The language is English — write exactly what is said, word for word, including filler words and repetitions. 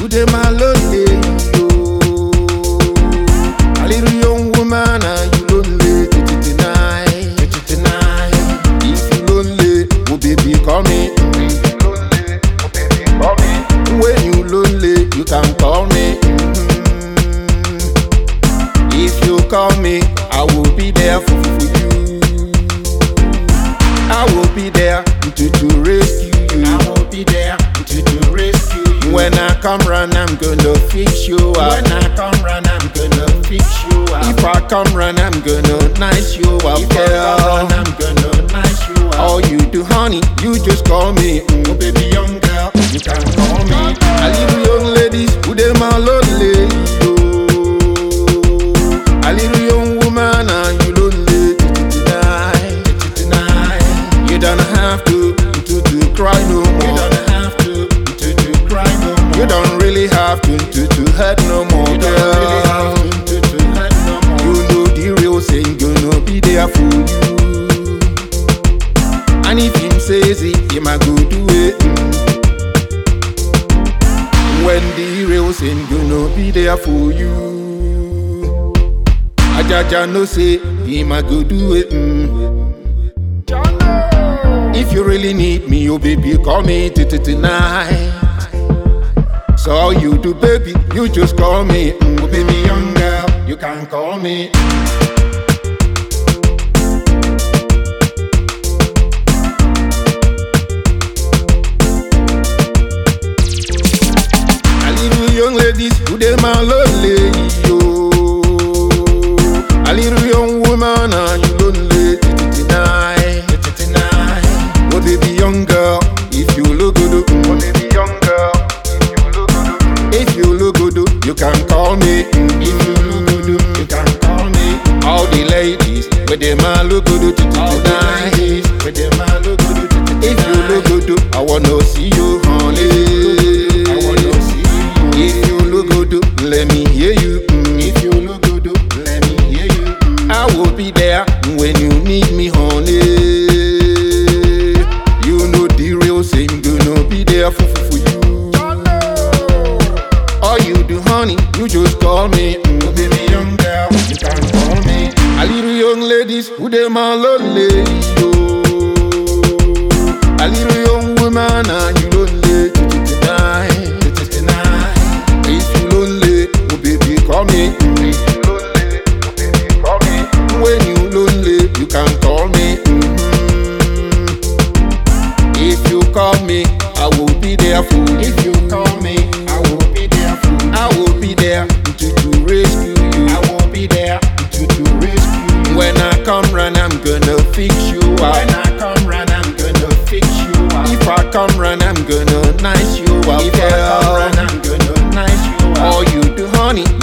who dey my lonely, yo. A little young woman, and you lonely tonight, tonight. If you lonely, oh baby, call me. If you lonely, oh baby, call me. When you lonely, you can call me. Mm-hmm. If you call me, I will be there for, for you. I will be there to, to rescue you. I will be there to, to rescue you. When I come round, I'm gonna fix you up. When I come round, I'm gonna fix you up. If I come round, I'm gonna nice you up. If girl. I come round, I'm gonna nice you up. All you do, honey, you just call me. Mm, oh baby, young girl, you can call me. A little young ladies who dey my lonely, yo. A little young woman, and you lonely tonight, tonight. You don't have to, to, to cry no more. You don't have to, to, to cry no more. You don't really have to, to, to hurt no more, you girl. Don't really have to, to, to hurt no more. You know the real thing, gonna be there for you. And if him says it, he might go do it. When the real thing, gonna be there for you. Ajaja no say, he might go do it. Mm. If you really need me, oh baby, call me tonight. So all you do, baby, you just call me. Mm, oh baby, young girl, you can call me. A little young ladies who dey my lonely, yo. A little young woman, and you lonely tonight, tonight. Oh baby, young girl, if you look good, mm. Oh baby, young girl, if you look good, if you look good, you can call me. Mm. If you look good, you can call me. All the ladies, with them my look good tonight. With them my look good tonight. If you look good, I wanna see you, honey. I wanna see you. If you look good, let me hear you. Mm. If you look good, let me hear you. Mm. I will be there when you need me, honey. Gonna be there for, for, for you. All you do, honey, you just call me. Mm, oh baby, young girl, you can call me. A little young ladies who dey my lonely, yo. A little young woman, and you lonely tonight, tonight. If you lonely, oh baby, call me. Mm, if you lonely, oh baby, call me. When you lonely, you can call me. Mm-hmm. If you call me, I will be there for you. If you call me, I will be there for you. I will be there to, to rescue you. I will be there to, to rescue you. When I come round, I'm gonna fix you up. When I come round, I'm gonna fix you up. If I come round, I'm gonna nice you up. If girl. I come round, I'm gonna nice you up. All you do, honey,